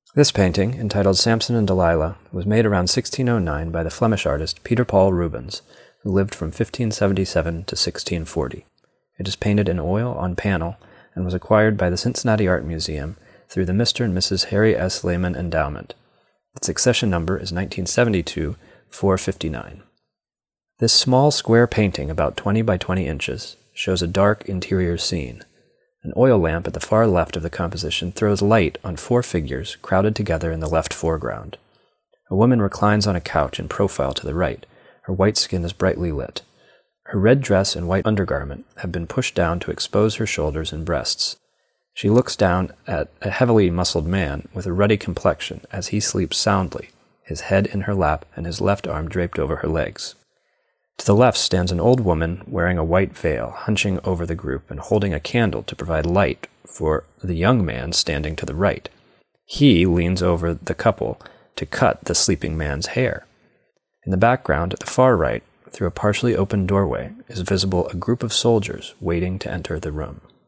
This painting, entitled Samson and Delilah, was made around 1609 by the Flemish artist Peter Paul Rubens, who lived from 1577 to 1640. It is painted in oil on panel and was acquired by the Cincinnati Art Museum through the Mr. and Mrs. Harry S. Lehman Endowment. Its accession number is 1972-459. This small square painting, about 20 by 20 inches, shows a dark interior scene. An oil lamp at the far left of the composition throws light on 4 figures crowded together in the left foreground. A woman reclines on a couch in profile to the right. Her white skin is brightly lit. Her red dress and white undergarment have been pushed down to expose her shoulders and breasts. She looks down at a heavily muscled man with a ruddy complexion as he sleeps soundly, his head in her lap and his left arm draped over her legs. To the left stands an old woman wearing a white veil, hunching over the group and holding a candle to provide light for the young man standing to the right. He leans over the couple to cut the sleeping man's hair. In the background, at the far right, through a partially open doorway, is visible a group of soldiers waiting to enter the room.